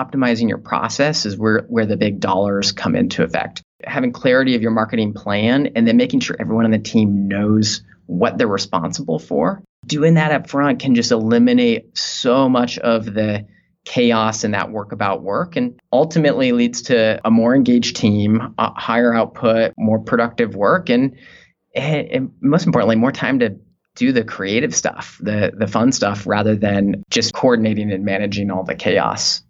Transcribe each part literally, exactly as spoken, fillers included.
optimizing your process is where, where the big dollars come into effect. Having clarity of your marketing plan and then making sure everyone on the team knows what they're responsible for. Doing that up front can just eliminate so much of the chaos in that work about work and ultimately leads to a more engaged team, a higher output, more productive work, and, and most importantly, more time to do the creative stuff, the, the fun stuff, rather than just coordinating and managing all the chaos.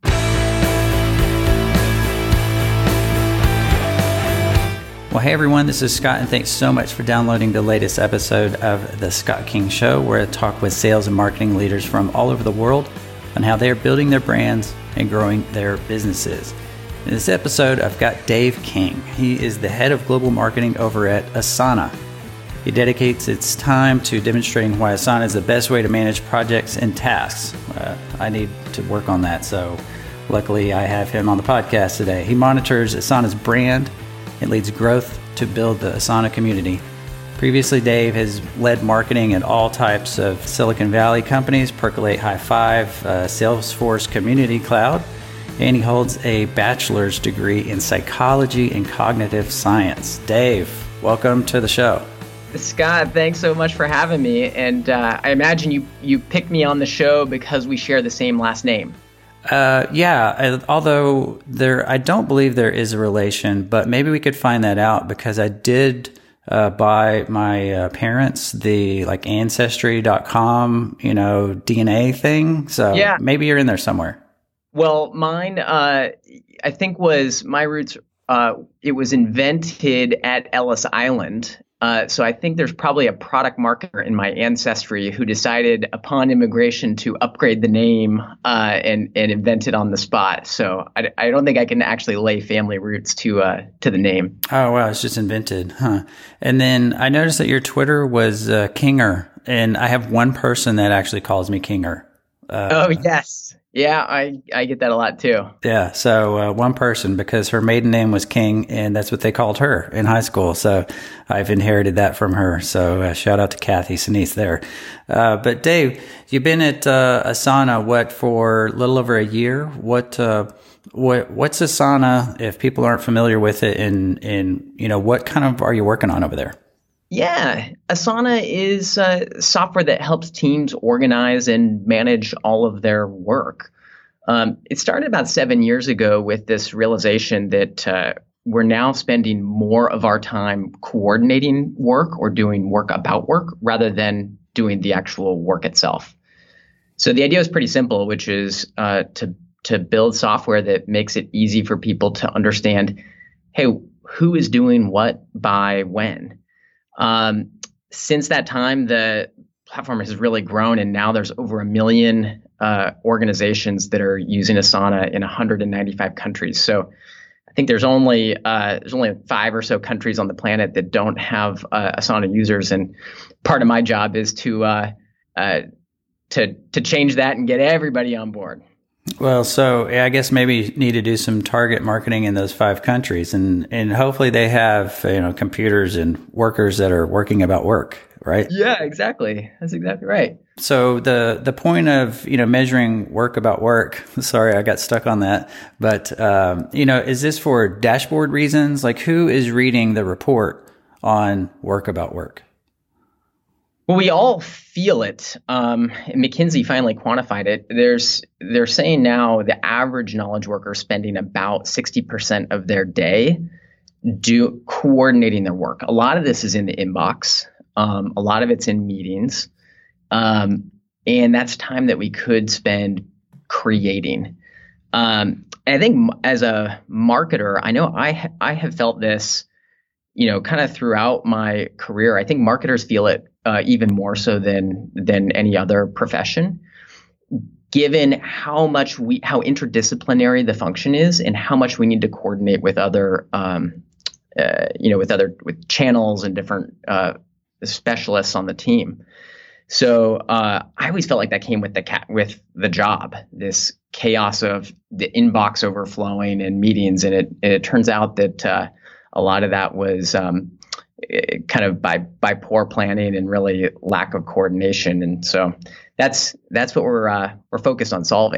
Well, hey everyone, this is Scott, and thanks so much for downloading the latest episode of The Scott King Show, where I talk with sales and marketing leaders from all over the world on how they are building their brands and growing their businesses. In this episode, I've got Dave King. He is the head of global marketing over at Asana. He dedicates its time to demonstrating why Asana is the best way to manage projects and tasks. Uh, I need to work on that, so luckily I have him on the podcast today. He monitors Asana's brand and leads growth to build the Asana community. Previously, Dave has led marketing at all types of Silicon Valley companies, Percolate High Five, uh, Salesforce Community Cloud, and he holds a bachelor's degree in psychology and cognitive science. Dave, welcome to the show. Scott, thanks so much for having me. And uh, I imagine you, you picked me on the show because we share the same last name. Uh, yeah, I, although there, I don't believe there is a relation, but maybe we could find that out because I did uh, buy my uh, parents the like ancestry dot com, you know, D N A thing. So yeah. Maybe you're in there somewhere. Well, mine, uh, I think was my roots. Uh, it was invented at Ellis Island. Uh, so I think there's probably a product marketer in my ancestry who decided upon immigration to upgrade the name uh, and and invent it on the spot. So I, I don't think I can actually lay family roots to uh, to the name. Oh wow, it's just invented, huh? And then I noticed that your Twitter was uh, Kinger, and I have one person that actually calls me Kinger. Uh, oh yes. Yeah, I, I get that a lot too. Yeah, so uh, one person, because her maiden name was King, and that's what they called her in high school. So I've inherited that from her. So uh, shout out to Kathy Sinise there. Uh, but Dave, you've been at uh, Asana, what, for a little over a year? What uh, what what's Asana, if people aren't familiar with it, and, and you know, what kind of are you working on over there? Yeah, Asana is uh, software that helps teams organize and manage all of their work. Um, it started about seven years ago with this realization that uh, we're now spending more of our time coordinating work or doing work about work rather than doing the actual work itself. So the idea is pretty simple, which is uh, to to build software that makes it easy for people to understand, hey, who is doing what by when? Um, since that time, the platform has really grown, and now there's over a million uh, organizations that are using Asana in one hundred ninety-five countries. So I think there's only uh, there's only five or so countries on the planet that don't have uh, Asana users, and part of my job is to uh, uh, to to change that and get everybody on board. Well, so I guess maybe you need to do some target marketing in those five countries, and, and hopefully they have, you know, computers and workers that are working about work, right? Yeah, exactly. That's exactly right. So the the point of, you know, measuring work about work, sorry, I got stuck on that, but, um, you know, is this for dashboard reasons? Like, who is reading the report on work about work? Well, we all feel it. Um, McKinsey finally quantified it. There's, they're saying now the average knowledge worker is spending about sixty percent of their day do coordinating their work. A lot of this is in the inbox. Um, a lot of it's in meetings. Um, and that's time that we could spend creating. Um, and I think as a marketer, I know I, ha- I have felt this, you know, kind of throughout my career. I think marketers feel it uh, even more so than than any other profession, given how much we, how interdisciplinary the function is, and how much we need to coordinate with other, um, uh, you know, with other with channels and different uh, specialists on the team. So uh, I always felt like that came with the cat with the job, this chaos of the inbox overflowing and meetings, and it and it turns out that uh, a lot of that was um, kind of by by poor planning and really lack of coordination. And so that's that's what we're uh, we're focused on solving.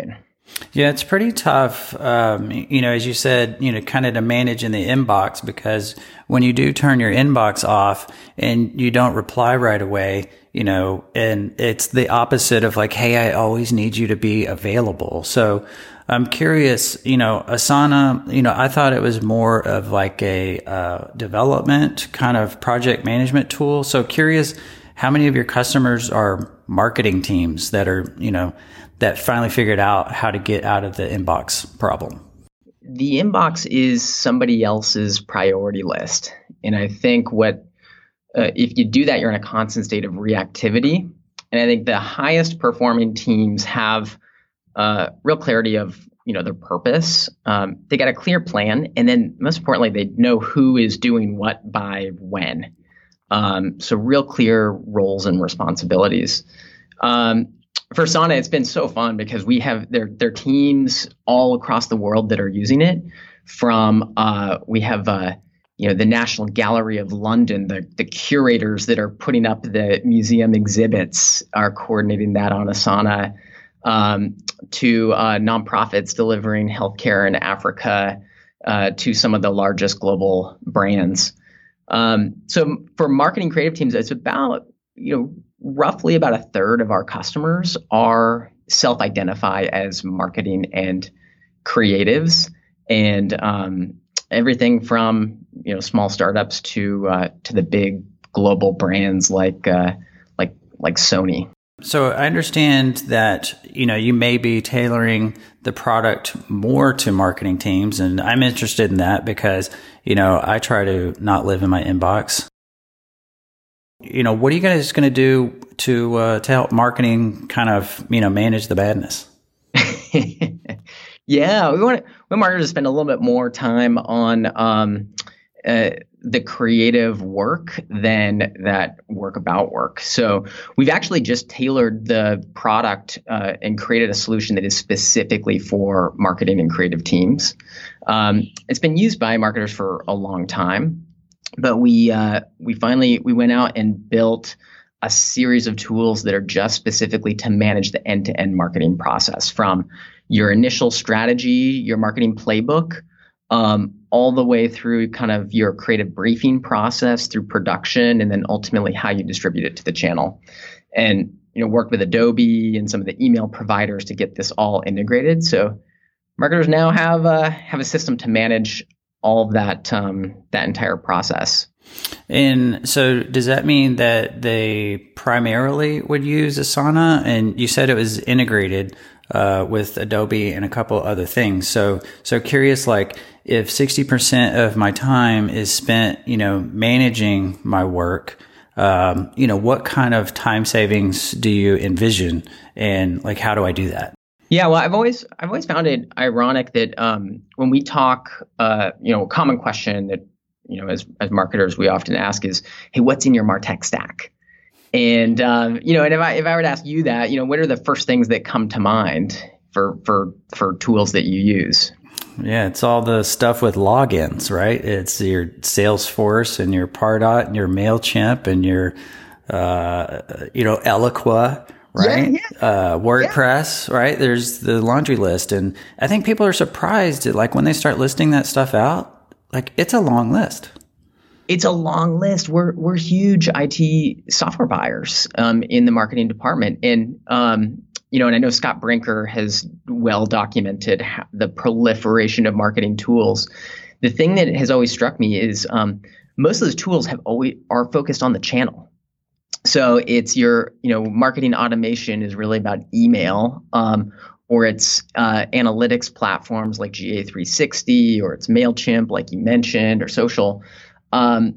Yeah, it's pretty tough, um, you know, as you said, you know, kind of to manage in the inbox, because when you do turn your inbox off and you don't reply right away, you know, and it's the opposite of like, hey, I always need you to be available. So I'm curious, you know, Asana, you know, I thought it was more of like a uh, development kind of project management tool. So curious, how many of your customers are marketing teams that are, you know, that finally figured out how to get out of the inbox problem? The inbox is somebody else's priority list. And I think what, uh, if you do that, you're in a constant state of reactivity. And I think the highest performing teams have uh, real clarity of, you know, their purpose. Um, they got a clear plan. And then most importantly, they know who is doing what by when. Um, so real clear roles and responsibilities. Um, For Asana, it's been so fun because we have their their teams all across the world that are using it. From uh, we have uh, you know the National Gallery of London, the the curators that are putting up the museum exhibits are coordinating that on Asana. Um, to uh, nonprofits delivering healthcare in Africa, uh, to some of the largest global brands. Um, so for marketing creative teams, it's about you know. roughly about a third of our customers are self-identify as marketing and creatives, and um, everything from you know small startups to uh, to the big global brands like uh, like like Sony. So I understand that you know you may be tailoring the product more to marketing teams, and I'm interested in that because you know I try to not live in my inbox. You know, what are you guys going to do to uh, to help marketing kind of you know manage the badness? Yeah, we want we want marketers to spend a little bit more time on um, uh, the creative work than that work about work. So we've actually just tailored the product uh, and created a solution that is specifically for marketing and creative teams. Um, it's been used by marketers for a long time. But we uh, we finally we went out and built a series of tools that are just specifically to manage the end-to-end marketing process, from your initial strategy, your marketing playbook, um, all the way through kind of your creative briefing process, through production, and then ultimately how you distribute it to the channel. And you know, worked with Adobe and some of the email providers to get this all integrated. So marketers now have uh, have a system to manage all of that um, that entire process. And so does that mean that they primarily would use Asana? And you said it was integrated uh, with Adobe and a couple other things. So so curious, like if sixty percent of my time is spent, you know, managing my work, um, you know, what kind of time savings do you envision? And like, how do I do that? Yeah, well, I've always I've always found it ironic that um, when we talk, uh, you know, a common question that you know as as marketers we often ask is, "Hey, what's in your MarTech stack?" And um, you know, and if I if I were to ask you that, you know, what are the first things that come to mind for for for tools that you use? Yeah, it's all the stuff with logins, right? It's your Salesforce and your Pardot and your MailChimp and your uh, you know Eloqua. Right. Yeah, yeah. Uh, WordPress, yeah. Right. There's the laundry list. And I think people are surprised at, like, when they start listing that stuff out, like, it's a long list. It's a long list. We're, we're huge I T software buyers, um, in the marketing department. And, um, you know, and I know Scott Brinker has well documented the proliferation of marketing tools. The thing that has always struck me is, um, most of those tools have always are focused on the channel. So it's your, you know, marketing automation is really about email, um, or it's uh, analytics platforms like G A three sixty, or it's MailChimp, like you mentioned, or social. Um,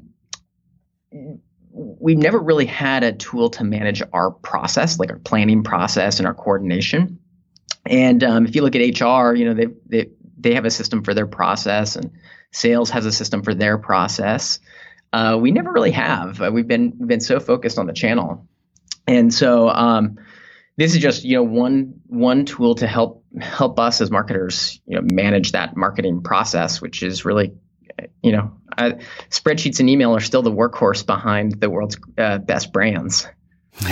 we've never really had a tool to manage our process, like our planning process and our coordination. And um, if you look at H R, you know, they they they have a system for their process, and sales has a system for their process. Uh, we never really have. Uh, we've been we've been so focused on the channel, and so um, this is just you know one one tool to help help us as marketers you know manage that marketing process, which is really you know uh, spreadsheets and email are still the workhorse behind the world's uh, best brands.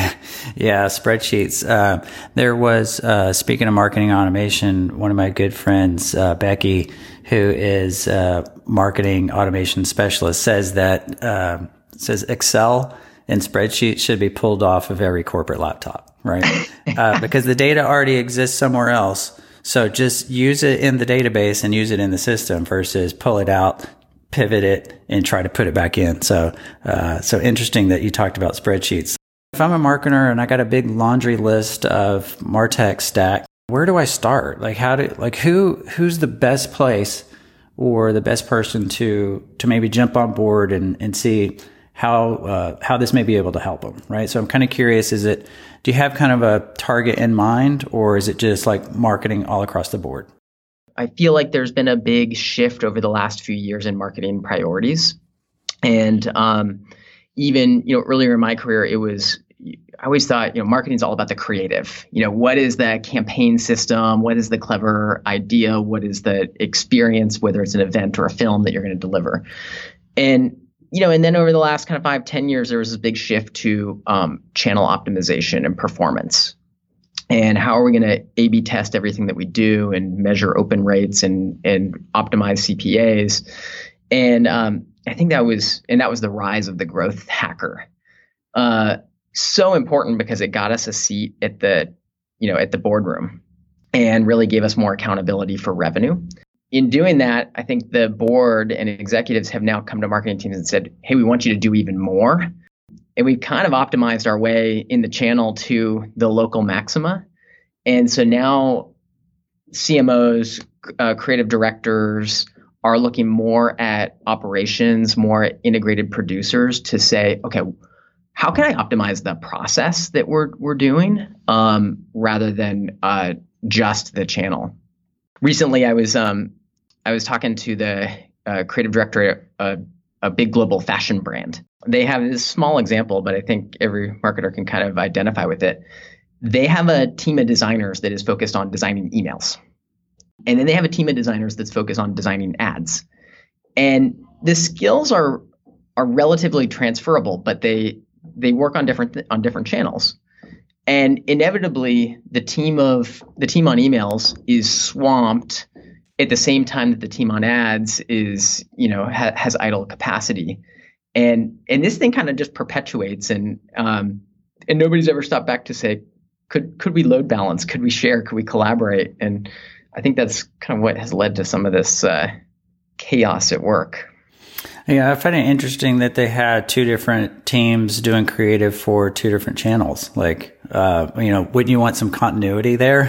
Yeah, spreadsheets. Uh, there was, uh, speaking of marketing automation, one of my good friends, uh, Becky, who is a marketing automation specialist, says that uh, says Excel and spreadsheets should be pulled off of every corporate laptop, right? uh, because the data already exists somewhere else. So just use it in the database and use it in the system versus pull it out, pivot it, and try to put it back in. So, uh, so interesting that you talked about spreadsheets. If I'm a marketer and I got a big laundry list of MarTech stack, where do I start? Like how do, like who, who's the best place or the best person to, to maybe jump on board and, and see how, uh, how this may be able to help them, right? So I'm kind of curious, is it, do you have kind of a target in mind, or is it just like marketing all across the board? I feel like there's been a big shift over the last few years in marketing priorities. And, um, even, you know, earlier in my career, it was, I always thought, you know, marketing is all about the creative. You know, what is the campaign system? What is the clever idea? What is the experience, whether it's an event or a film that you're going to deliver? And, you know, and then over the last kind of five, ten years, there was this big shift to um, channel optimization and performance. And how are we going to A B test everything that we do and measure open rates and and optimize C P As? And um, I think that was, and that was the rise of the growth hacker. Uh, so important because it got us a seat at the, you know, at the boardroom and really gave us more accountability for revenue. In doing that, I think the board and executives have now come to marketing teams and said, hey, we want you to do even more. And we've kind of optimized our way in the channel to the local maxima. And so now C M Os, uh, creative directors are looking more at operations, more at integrated producers to say, okay, how can I optimize the process that we're we're doing um, rather than uh, just the channel? Recently, I was um, I was talking to the uh, creative director at a, a big global fashion brand. They have this small example, but I think every marketer can kind of identify with it. They have a team of designers that is focused on designing emails. And then they have a team of designers that's focused on designing ads. And the skills are are relatively transferable, but they they work on different th- on different channels. And inevitably, the team of the team on emails is swamped at the same time that the team on ads is, you know, ha- has idle capacity. And and this thing kind of just perpetuates, and um, and nobody's ever stopped back to say, could could we load balance? Could we share? Could we collaborate? And I think that's kind of what has led to some of this uh, chaos at work. Yeah, I find it interesting that they had two different teams doing creative for two different channels. Like, uh, you know, wouldn't you want some continuity there?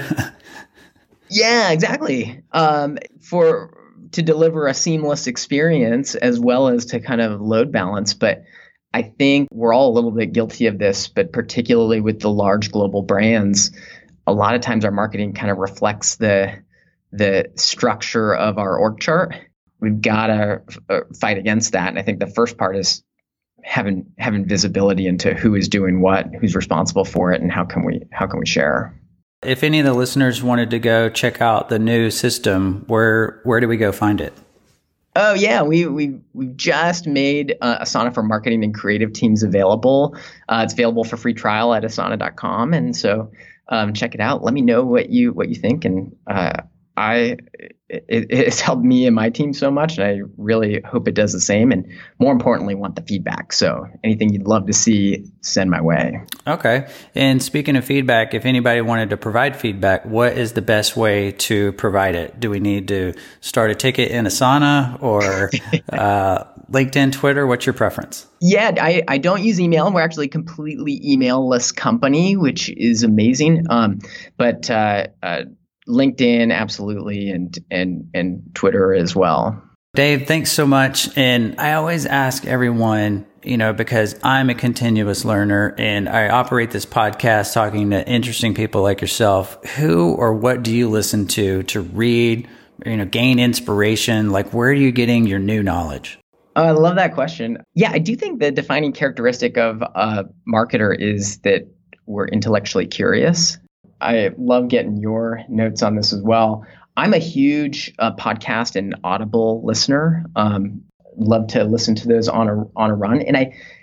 Yeah, exactly. Um, for to deliver a seamless experience as well as to kind of load balance. But I think we're all a little bit guilty of this, but particularly with the large global brands, a lot of times our marketing kind of reflects the the structure of our org chart. We've got to uh, fight against that. And I think the first part is having having visibility into who is doing what, who's responsible for it, and how can we how can we share. If any of the listeners wanted to go check out the new system, where where do we go find it? Oh yeah, we we we've just made uh, Asana for marketing and creative teams available. Uh, it's available for free trial at asana dot com, and so um, check it out. Let me know what you what you think, and uh, I it, it's helped me and my team so much, and I really hope it does the same. And more importantly, want the feedback. So anything you'd love to see, send my way. Okay. And speaking of feedback, if anybody wanted to provide feedback, what is the best way to provide it? Do we need to start a ticket in Asana or uh, LinkedIn, Twitter? What's your preference? Yeah, I, I don't use email. We're actually a completely email-less company, which is amazing. Um, but uh, uh, LinkedIn, absolutely, and and and Twitter as well. Dave, thanks so much. And I always ask everyone, you know, because I'm a continuous learner and I operate this podcast talking to interesting people like yourself. Who or what do you listen to to read, you know, gain inspiration? Like, where are you getting your new knowledge? Oh, I love that question. Yeah, I do think the defining characteristic of a marketer is that we're intellectually curious. I love getting your notes on this as well. I'm a huge uh, podcast and Audible listener. Um, love to listen to those on a on a run. And I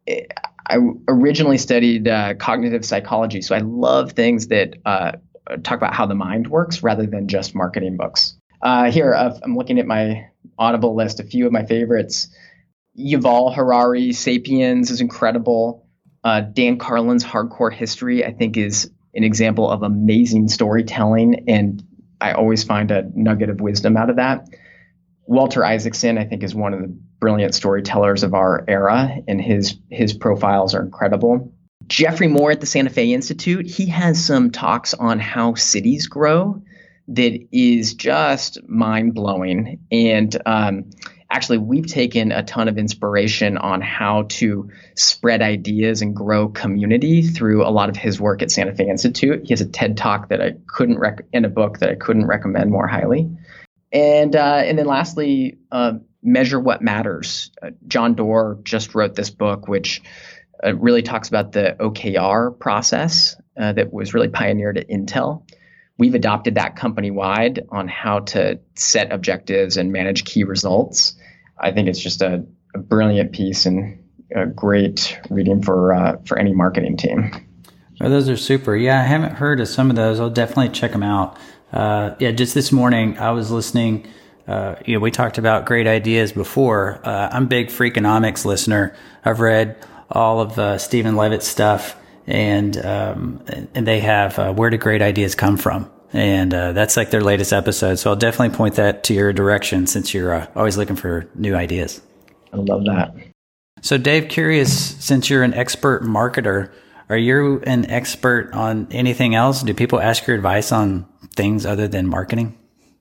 I originally studied uh, cognitive psychology, so I love things that uh, talk about how the mind works rather than just marketing books. Uh, here, uh, I'm looking at my Audible list, a few of my favorites. Yuval Harari, Sapiens is incredible. Uh, Dan Carlin's Hardcore History, I think, is an example of amazing storytelling, and I always find a nugget of wisdom out of that. Walter Isaacson, I think, is one of the brilliant storytellers of our era, and his his profiles are incredible. Jeffrey Moore at the Santa Fe Institute, he has some talks on how cities grow that is just mind-blowing. And um, actually, we've taken a ton of inspiration on how to spread ideas and grow community through a lot of his work at Santa Fe Institute. He has a TED Talk that I couldn't rec- and a book that I couldn't recommend more highly. And uh, and then lastly, uh, Measure What Matters. Uh, John Doerr just wrote this book, which uh, really talks about the O K R process uh, that was really pioneered at Intel. We've adopted that company-wide on how to set objectives and manage key results. I think it's just a, a brilliant piece and a great reading for uh, for any marketing team. Oh, those are super. Yeah, I haven't heard of some of those. I'll definitely check them out. Uh, yeah, just this morning I was listening. Uh, you know, we talked about great ideas before. Uh, I'm a big Freakonomics listener. I've read all of uh, Stephen Levitt's stuff, and um, and they have uh, Where Do Great Ideas Come From? And uh, that's like their latest episode. So I'll definitely point that to your direction since you're uh, always looking for new ideas. I love that. So Dave, curious, since you're an expert marketer, are you an expert on anything else? Do people ask your advice on things other than marketing?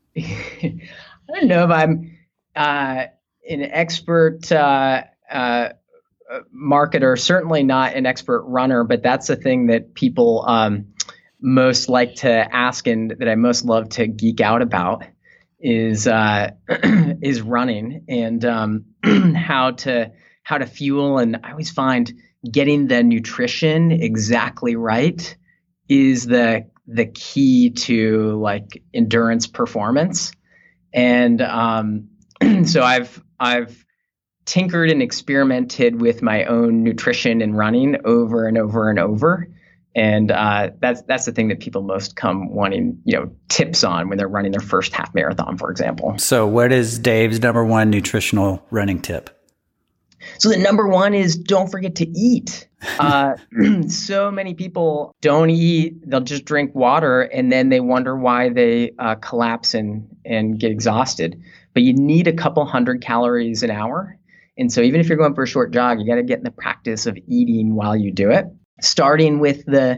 I don't know if I'm uh, an expert uh, uh, marketer, certainly not an expert runner, but that's the thing that people um, most like to ask and that I most love to geek out about is uh, is running and um, how to how to fuel. And I always find getting the nutrition exactly right is the the key to like endurance performance. And um, so I've I've tinkered and experimented with my own nutrition and running over and over and over. And uh, that's that's the thing that people most come wanting, you know, tips on when they're running their first half marathon, for example. So what is Dave's number one nutritional running tip? So the number one is don't forget to eat. Uh, so many people don't eat. They'll just drink water and then they wonder why they uh, collapse and, and get exhausted. But you need a couple hundred calories an hour. And so even if you're going for a short jog, you got to get in the practice of eating while you do it, starting with the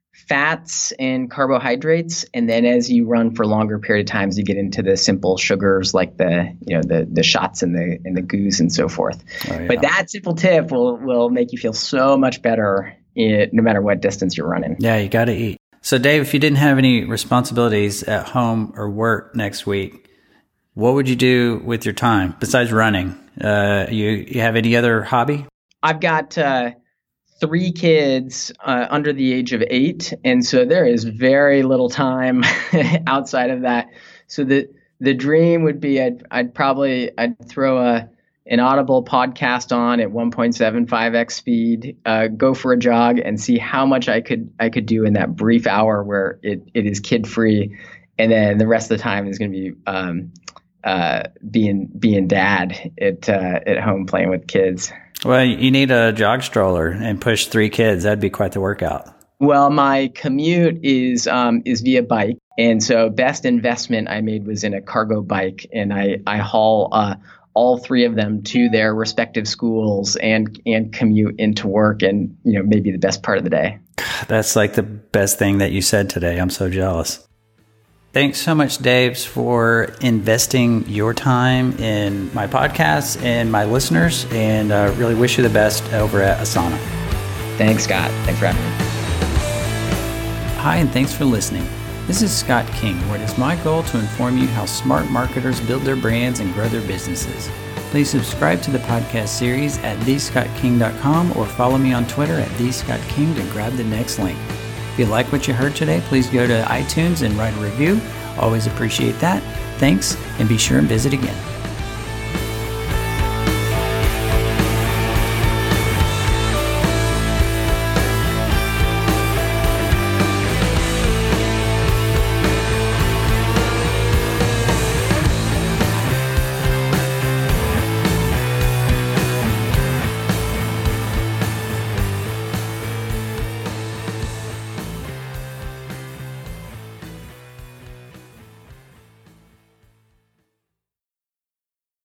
fats and carbohydrates. And then as you run for longer period of times, you get into the simple sugars like the, you know, the, the shots and the, and the goos and so forth. Oh, yeah. But that simple tip will, will make you feel so much better in, no matter what distance you're running. Yeah, you got to eat. So Dave, if you didn't have any responsibilities at home or work next week, what would you do with your time besides running? Uh, you, you have any other hobby? I've got, uh, three kids uh, under the age of eight. And so there is very little time outside of that. So the, the dream would be I'd, I'd probably, I'd throw a, an Audible podcast on at one point seven five x speed, uh, go for a jog and see how much I could, I could do in that brief hour where it, it is kid free. And then the rest of the time is going to be, um, uh, being, being dad at, uh, at home playing with kids. Well, you need a jog stroller and push three kids. That'd be quite the workout. Well, my commute is um, is via bike. And so best investment I made was in a cargo bike. And I, I haul uh, all three of them to their respective schools and and commute into work and, you know, maybe the best part of the day. That's like the best thing that you said today. I'm so jealous. Thanks so much, Dave, for investing your time in my podcast and my listeners, and uh, really wish you the best over at Asana. Thanks, Scott. Thanks for having me. Hi, and thanks for listening. This is Scott King, where it is my goal to inform you how smart marketers build their brands and grow their businesses. Please subscribe to the podcast series at the scott king dot com or follow me on Twitter at the scott king to grab the next link. If you like what you heard today, please go to iTunes and write a review. Always appreciate that. Thanks, and be sure and visit again.